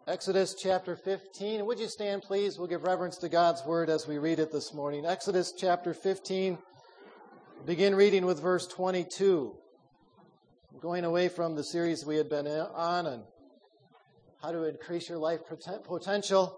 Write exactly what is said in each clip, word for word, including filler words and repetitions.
Exodus chapter fifteen. Would you stand, please? We'll give reverence to God's word as we read it this morning. Exodus chapter fifteen. Begin reading with verse twenty-two. Going away from the series we had been on on how to increase your life potential.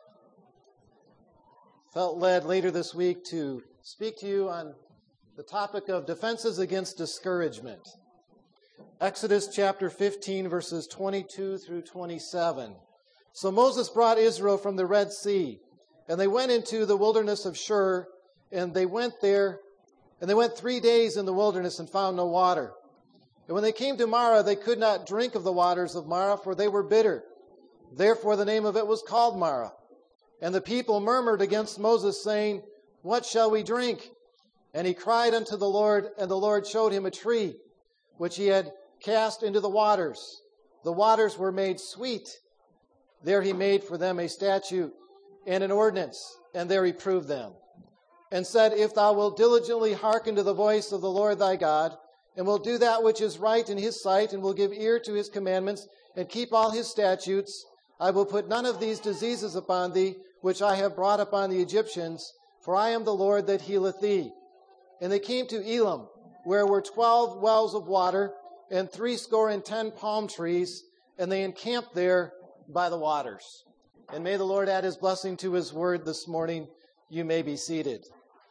Felt led later this week to speak to you on the topic of defenses against discouragement. Exodus chapter fifteen, verses twenty-two through twenty-seven. So Moses brought Israel from the Red Sea, and they went into the wilderness of Shur, and they went there, and they went three days in the wilderness and found no water. And when they came to Marah, they could not drink of the waters of Marah, for they were bitter. Therefore the name of it was called Marah. And the people murmured against Moses, saying, What shall we drink? And he cried unto the Lord, and the Lord showed him a tree, which he had cast into the waters. The waters were made sweet. There he made for them a statute and an ordinance, and there he proved them. And said, If thou wilt diligently hearken to the voice of the Lord thy God, and will do that which is right in his sight, and will give ear to his commandments, and keep all his statutes, I will put none of these diseases upon thee, which I have brought upon the Egyptians, for I am the Lord that healeth thee. And they came to Elim, where were twelve wells of water, and threescore and ten palm trees, and they encamped there by the waters. And may the Lord add his blessing to his word this morning. You may be seated.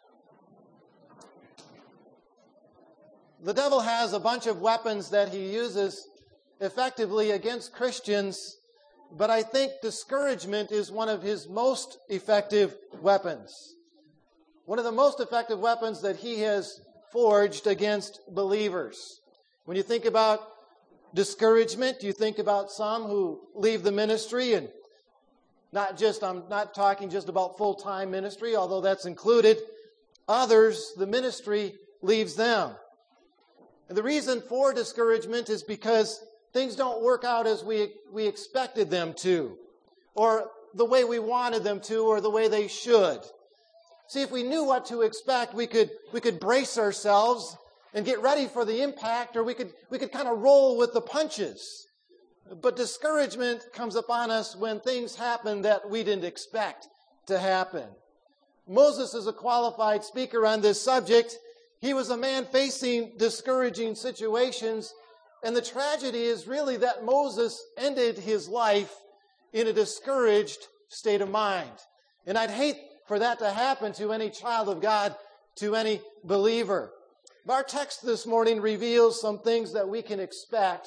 The devil has a bunch of weapons that he uses effectively against Christians, but I think discouragement is one of his most effective weapons. One of the most effective weapons that he has forged against believers. When you think about discouragement, you think about some who leave the ministry, and not just, I'm not talking just about full-time ministry, although that's included. Others, the ministry leaves them. And the reason for discouragement is because things don't work out as we, we expected them to, or the way we wanted them to, or the way they should. See, if we knew what to expect, we could, we could brace ourselves and get ready for the impact, or we could, we could kind of roll with the punches. But discouragement comes upon us when things happen that we didn't expect to happen. Moses is a qualified speaker on this subject. He was a man facing discouraging situations, and the tragedy is really that Moses ended his life in a discouraged state of mind. And I'd hate for that to happen to any child of God, to any believer. Our text this morning reveals some things that we can expect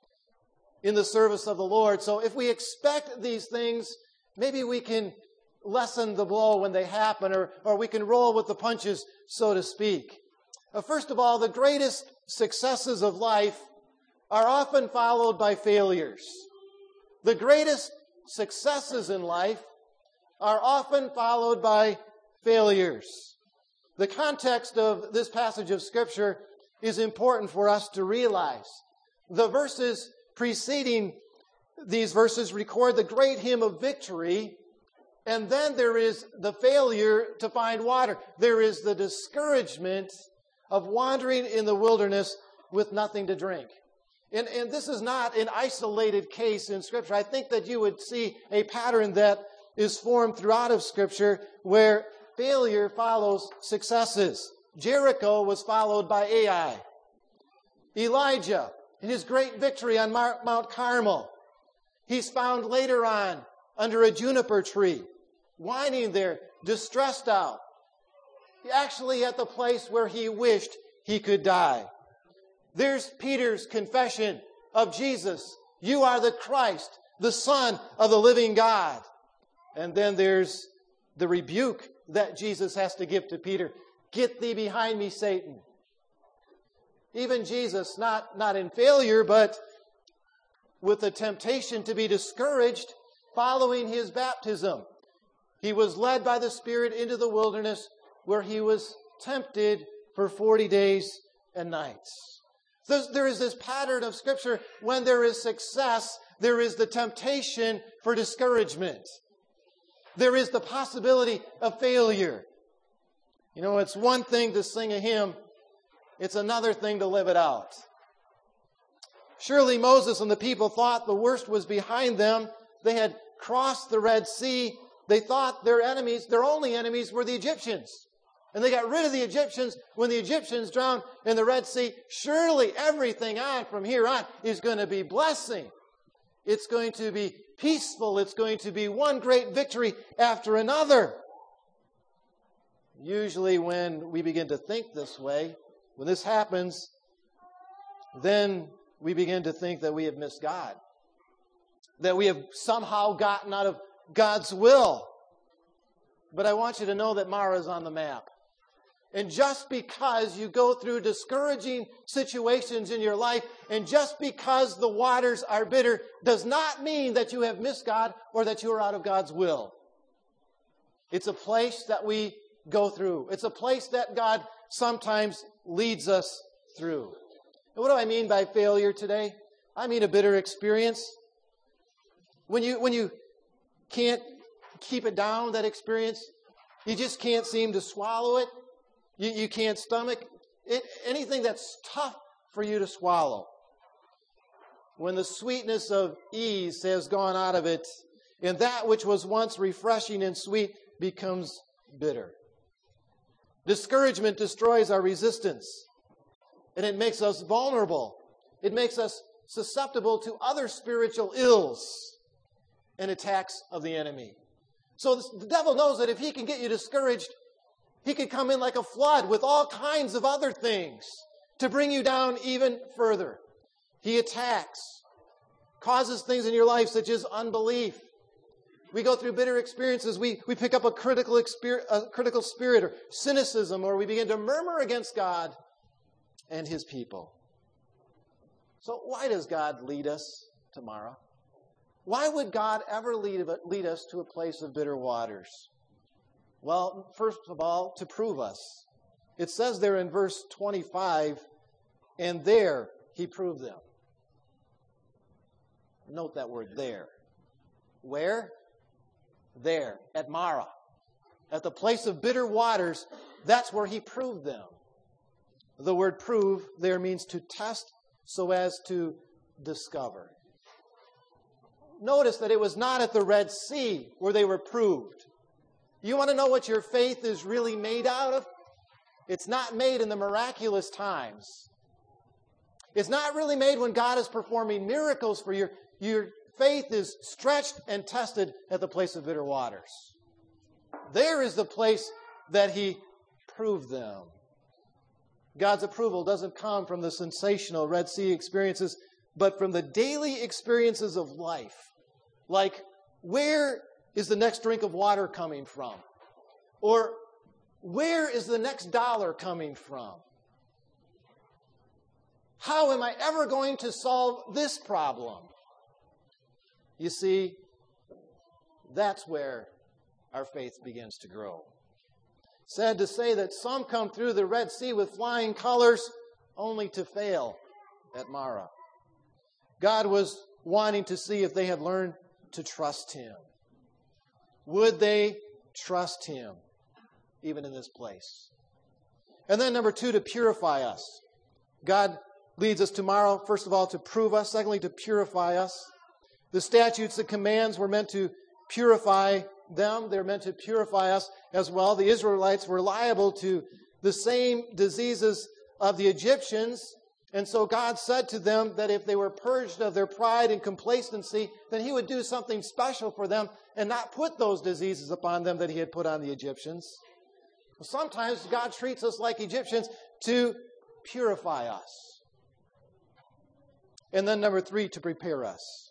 in the service of the Lord. So if we expect these things, maybe we can lessen the blow when they happen, or, or we can roll with the punches, so to speak. Uh, first of all, the greatest successes of life are often followed by failures. The greatest successes in life are often followed by failures. The context of this passage of Scripture is important for us to realize. The verses preceding these verses record the great hymn of victory, and then there is the failure to find water. There is the discouragement of wandering in the wilderness with nothing to drink. And, and this is not an isolated case in Scripture. I think that you would see a pattern that is formed throughout of Scripture where failure follows successes. Jericho was followed by Ai. Elijah, in his great victory on Mount Carmel, he's found later on under a juniper tree, whining there, distressed out. Actually at the place where he wished he could die. There's Peter's confession of Jesus. You are the Christ, the Son of the living God. And then there's the rebuke that Jesus has to give to Peter. Get thee behind me, Satan. Even Jesus, not, not in failure, but with the temptation to be discouraged following his baptism. He was led by the Spirit into the wilderness where he was tempted for forty days and nights. So there is this pattern of Scripture. When there is success, there is the temptation for discouragement. There is the possibility of failure. You know, it's one thing to sing a hymn. It's another thing to live it out. Surely Moses and the people thought the worst was behind them. They had crossed the Red Sea, they thought their enemies, their only enemies, were the Egyptians. And they got rid of the Egyptians when the Egyptians drowned in the Red Sea. Surely everything on from here on is going to be blessing. It's going to be peaceful. It's going to be one great victory after another. Usually when we begin to think this way, when this happens, then we begin to think that we have missed God. That we have somehow gotten out of God's will. But I want you to know that Marah is on the map. And just because you go through discouraging situations in your life, and just because the waters are bitter, does not mean that you have missed God or that you are out of God's will. It's a place that we go through. It's a place that God sometimes leads us through. And what do I mean by failure today? I mean a bitter experience. When you, when you can't keep it down, that experience, you just can't seem to swallow it. You, you can't stomach it, anything that's tough for you to swallow. When the sweetness of ease has gone out of it, and that which was once refreshing and sweet becomes bitter. Discouragement destroys our resistance, and it makes us vulnerable. It makes us susceptible to other spiritual ills and attacks of the enemy. So the devil knows that if he can get you discouraged, he could come in like a flood with all kinds of other things to bring you down even further. He attacks, causes things in your life such as unbelief. We go through bitter experiences. We, we pick up a critical, exper- a critical spirit or cynicism, or we begin to murmur against God and His people. So why does God lead us to Marah? Why would God ever lead, lead us to a place of bitter waters? Well, first of all, to prove us. It says there in verse twenty-five, and there He proved them. Note that word there. Where? There, at Marah. At the place of bitter waters, that's where He proved them. The word prove there means to test so as to discover. Notice that it was not at the Red Sea where they were proved. You want to know what your faith is really made out of? It's not made in the miraculous times. It's not really made when God is performing miracles for you. Your faith is stretched and tested at the place of bitter waters. There is the place that He proved them. God's approval doesn't come from the sensational Red Sea experiences, but from the daily experiences of life. Like, where is the next drink of water coming from? Or, where is the next dollar coming from? How am I ever going to solve this problem? You see, that's where our faith begins to grow. Sad to say that some come through the Red Sea with flying colors only to fail at Marah. God was wanting to see if they had learned to trust Him. Would they trust Him even in this place? And then number two, to purify us. God leads us to Marah, first of all, to prove us. Secondly, to purify us. The statutes and commands were meant to purify them. They're meant to purify us as well. The Israelites were liable to the same diseases of the Egyptians. And so God said to them that if they were purged of their pride and complacency, then He would do something special for them and not put those diseases upon them that He had put on the Egyptians. Sometimes God treats us like Egyptians to purify us. And then number three, to prepare us.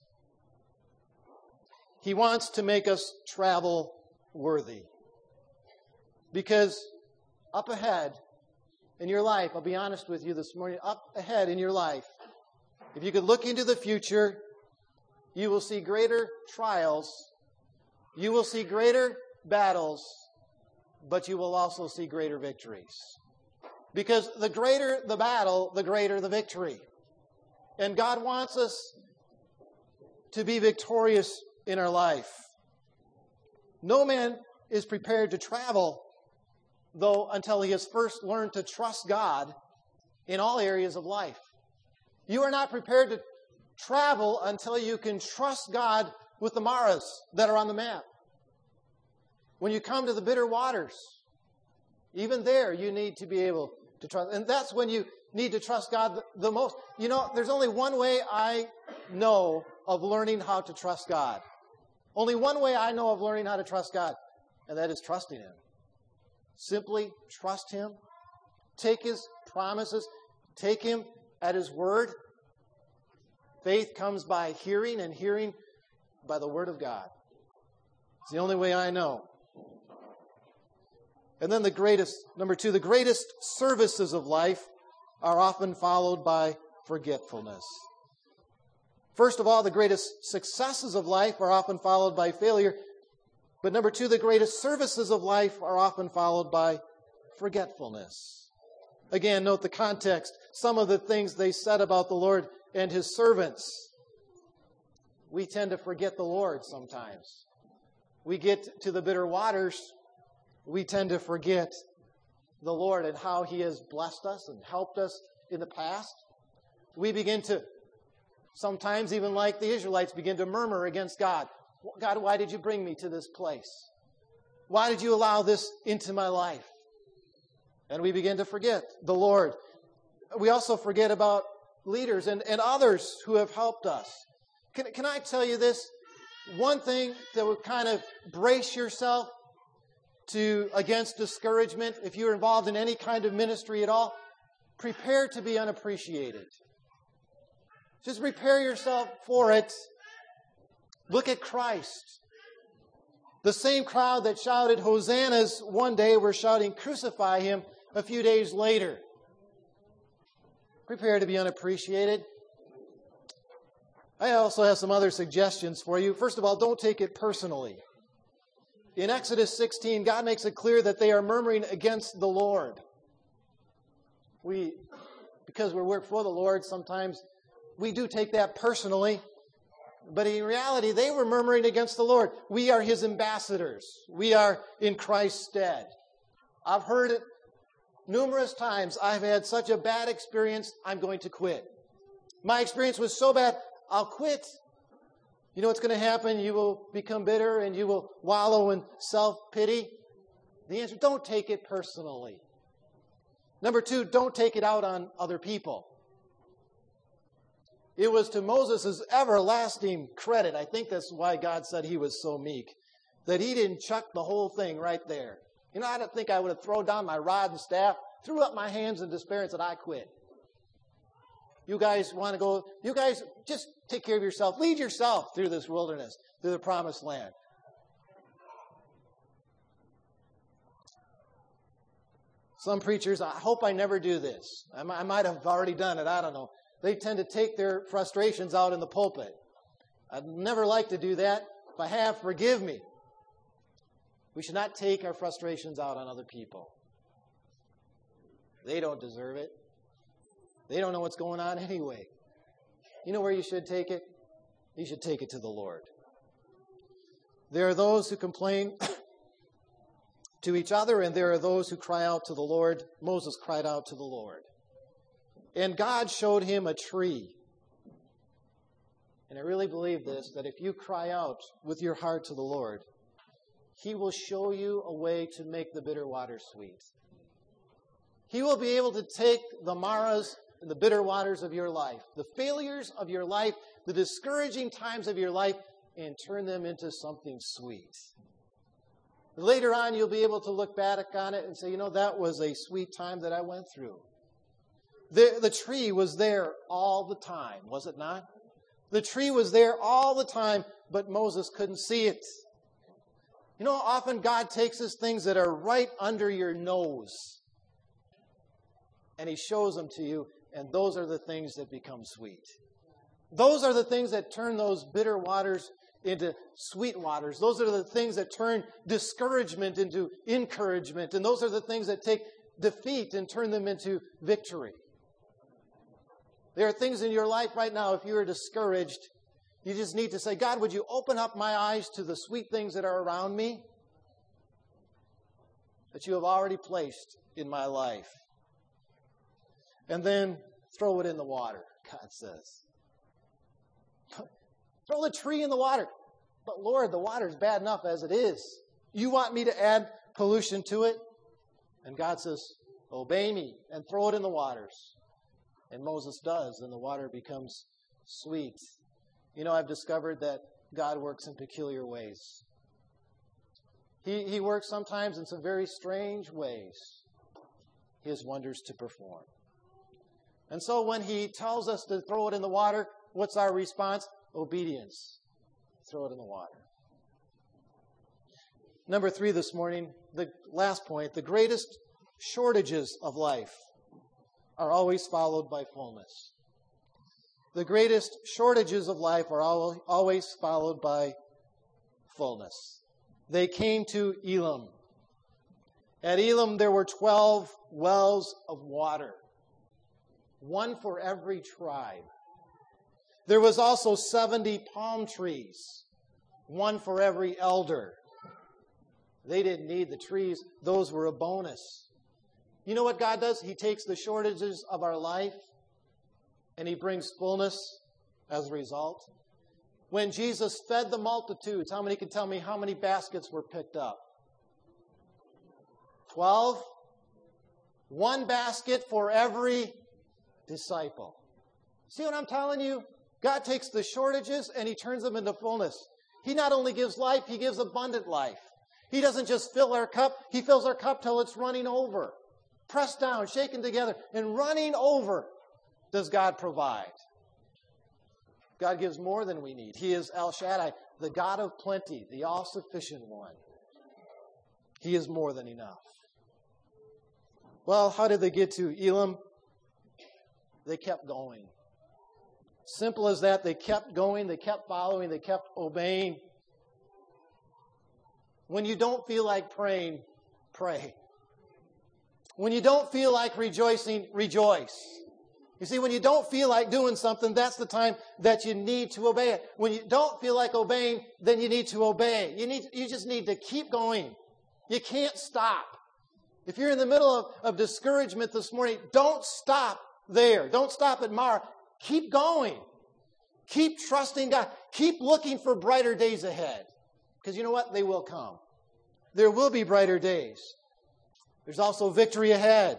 He wants to make us travel worthy. Because up ahead in your life, I'll be honest with you this morning, up ahead in your life, if you could look into the future, you will see greater trials, you will see greater battles, but you will also see greater victories. Because the greater the battle, the greater the victory. And God wants us to be victorious in our life. No man is prepared to travel, though, until he has first learned to trust God in all areas of life. You are not prepared to travel until you can trust God with the maras that are on the map. When you come to the bitter waters, even there you need to be able to trust. And that's when you need to trust God the, the most. You know, there's only one way I know of learning how to trust God. Only one way I know of learning how to trust God, and that is trusting Him. Simply trust Him. Take His promises. Take Him at His word. Faith comes by hearing, and hearing by the Word of God. It's the only way I know. And then the greatest, number two, the greatest services of life are often followed by forgetfulness. First of all, the greatest successes of life are often followed by failure. But number two, the greatest services of life are often followed by forgetfulness. Again, note the context. Some of the things they said about the Lord and His servants. We tend to forget the Lord sometimes. We get to the bitter waters, we tend to forget the Lord and how He has blessed us and helped us in the past. We begin to, sometimes even like the Israelites, begin to murmur against God. God, why did you bring me to this place? Why did you allow this into my life? And we begin to forget the Lord. We also forget about leaders and, and others who have helped us. Can, can I tell you this? One thing that would kind of brace yourself to against discouragement, if you're involved in any kind of ministry at all, prepare to be unappreciated. Just prepare yourself for it. Look at Christ. The same crowd that shouted Hosannas one day were shouting crucify Him a few days later. Prepare to be unappreciated. I also have some other suggestions for you. First of all, don't take it personally. In Exodus sixteen, God makes it clear that they are murmuring against the Lord. We, because we work for the Lord, sometimes we do take that personally. But in reality, they were murmuring against the Lord. We are His ambassadors. We are in Christ's stead. I've heard it numerous times. I've had such a bad experience, I'm going to quit. My experience was so bad, I'll quit. You know what's going to happen? You will become bitter and you will wallow in self-pity. The answer, don't take it personally. Number two, don't take it out on other people. It was to Moses' everlasting credit, I think that's why God said he was so meek, that he didn't chuck the whole thing right there. You know, I don't think I would have thrown down my rod and staff, threw up my hands in despair and said, I quit. You guys want to go, you guys just take care of yourself. Lead yourself through this wilderness, through the promised land. Some preachers, I hope I never do this. I might have already done it. I don't know. They tend to take their frustrations out in the pulpit. I'd never like to do that. If I have, forgive me. We should not take our frustrations out on other people. They don't deserve it. They don't know what's going on anyway. You know where you should take it? You should take it to the Lord. There are those who complain to each other, and there are those who cry out to the Lord. Moses cried out to the Lord. And God showed him a tree. And I really believe this, that if you cry out with your heart to the Lord, He will show you a way to make the bitter water sweet. He will be able to take the maras and the bitter waters of your life, the failures of your life, the discouraging times of your life, and turn them into something sweet. Later on, you'll be able to look back on it and say, you know, that was a sweet time that I went through. The, the tree was there all the time, was it not? The tree was there all the time, but Moses couldn't see it. You know, often God takes us things that are right under your nose, and He shows them to you, and those are the things that become sweet. Those are the things that turn those bitter waters into sweet waters. Those are the things that turn discouragement into encouragement, and those are the things that take defeat and turn them into victory. There are things in your life right now, if you are discouraged, you just need to say, God, would you open up my eyes to the sweet things that are around me that you have already placed in my life? And then throw it in the water, God says. Throw the tree in the water. But Lord, the water's bad enough as it is. You want me to add pollution to it? And God says, obey me and throw it in the waters. And Moses does, and the water becomes sweet. You know, I've discovered that God works in peculiar ways. He, he works sometimes in some very strange ways. He has wonders to perform. And so when He tells us to throw it in the water, what's our response? Obedience. Throw it in the water. Number three this morning, the last point, the greatest shortages of life are always followed by fullness. The greatest shortages of life are always followed by fullness. They came to Elim. At Elim, there were twelve wells of water, one for every tribe. There was also seventy palm trees, one for every elder. They didn't need the trees. Those were a bonus. You know what God does? He takes the shortages of our life and He brings fullness as a result. When Jesus fed the multitudes, how many can tell me how many baskets were picked up? Twelve? One basket for every disciple. See what I'm telling you? God takes the shortages and He turns them into fullness. He not only gives life, He gives abundant life. He doesn't just fill our cup, He fills our cup till it's running over. Pressed down, shaken together, and running over does God provide. God gives more than we need. He is El Shaddai, the God of plenty, the all-sufficient one. He is more than enough. Well, how did they get to Elim? They kept going. Simple as that. They kept going, they kept following, they kept obeying. When you don't feel like praying, pray. When you don't feel like rejoicing, rejoice. You see, when you don't feel like doing something, that's the time that you need to obey it. When you don't feel like obeying, then you need to obey. You need, you just need to keep going. You can't stop. If you're in the middle of, of discouragement this morning, don't stop there. Don't stop at Marah. Keep going. Keep trusting God. Keep looking for brighter days ahead. Because you know what? They will come. There will be brighter days. There's also victory ahead.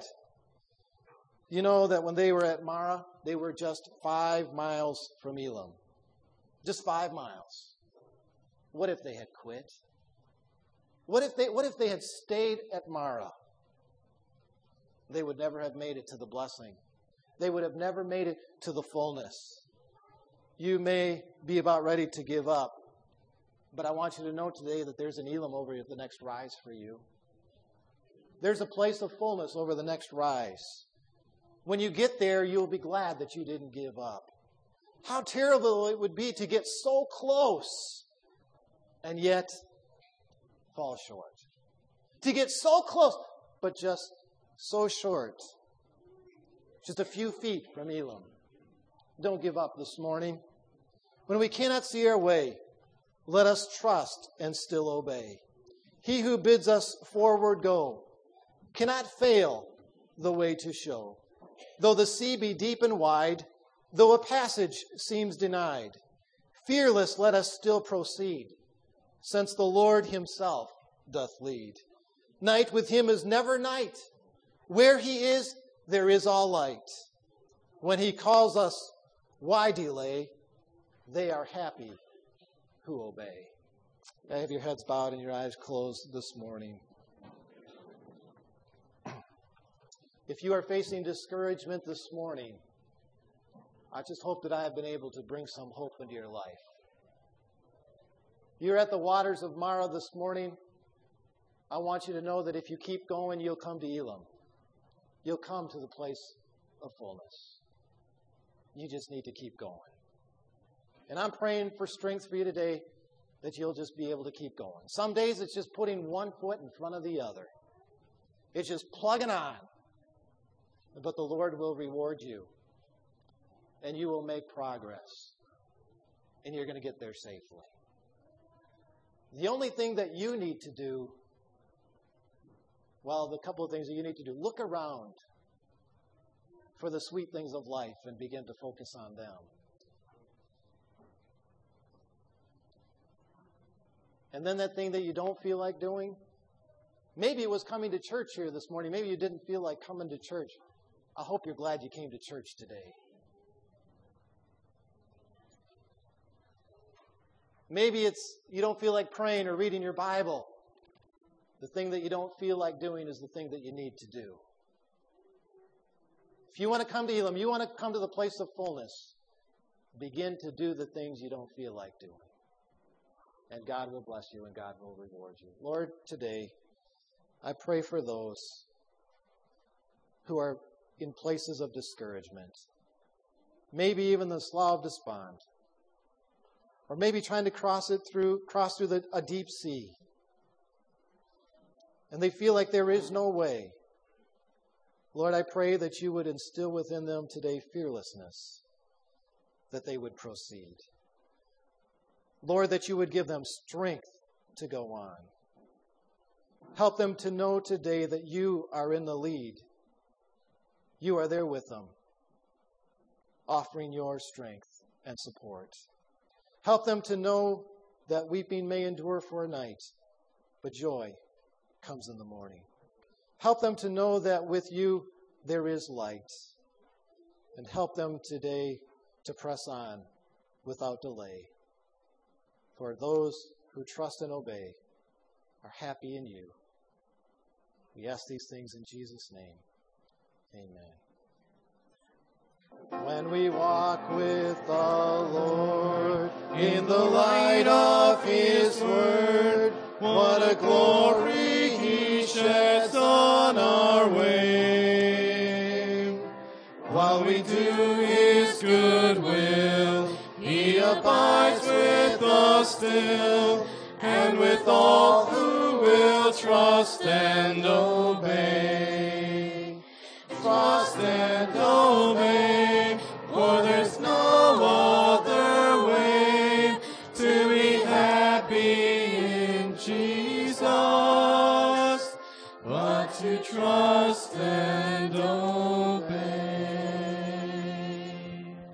You know that when they were at Marah, they were just five miles from Elim. Just five miles. What if they had quit? What if they, what if they had stayed at Marah? They would never have made it to the blessing. They would have never made it to the fullness. You may be about ready to give up, but I want you to know today that there's an Elim over at the next rise for you. There's a place of fullness over the next rise. When you get there, you'll be glad that you didn't give up. How terrible it would be to get so close and yet fall short. To get so close, but just so short. Just a few feet from Elim. Don't give up this morning. When we cannot see our way, let us trust and still obey. He who bids us forward go cannot fail the way to show. Though the sea be deep and wide, though a passage seems denied, fearless let us still proceed, since the Lord Himself doth lead. Night with Him is never night. Where He is, there is all light. When He calls us, why delay? They are happy who obey. Have your heads bowed and your eyes closed this morning. If you are facing discouragement this morning, I just hope that I have been able to bring some hope into your life. You're at the waters of Marah this morning. I want you to know that if you keep going, you'll come to Elim. You'll come to the place of fullness. You just need to keep going. And I'm praying for strength for you today that you'll just be able to keep going. Some days it's just putting one foot in front of the other. It's just plugging on. But the Lord will reward you. And you will make progress. And you're going to get there safely. The only thing that you need to do, well, the couple of things that you need to do, look around for the sweet things of life and begin to focus on them. And then that thing that you don't feel like doing, maybe it was coming to church here this morning. Maybe you didn't feel like coming to church. I hope you're glad you came to church today. Maybe it's you don't feel like praying or reading your Bible. The thing that you don't feel like doing is the thing that you need to do. If you want to come to Elam, you want to come to the place of fullness, begin to do the things you don't feel like doing. And God will bless you and God will reward you. Lord, today, I pray for those who are in places of discouragement, maybe even the slough of despond, or maybe trying to cross it through, cross through the, a deep sea, and they feel like there is no way. Lord, I pray that you would instill within them today fearlessness, that they would proceed. Lord, that you would give them strength to go on. Help them to know today that you are in the lead. You are there with them, offering your strength and support. Help them to know that weeping may endure for a night, but joy comes in the morning. Help them to know that with you there is light. And help them today to press on without delay. For those who trust and obey are happy in you. We ask these things in Jesus' name. Amen. When we walk with the Lord in the light of His Word, what a glory He sheds on our way. While we do His good will, He abides with us still, and with all who will trust and obey. Trust and obey, for there's no other way to be happy in Jesus, but to trust and obey.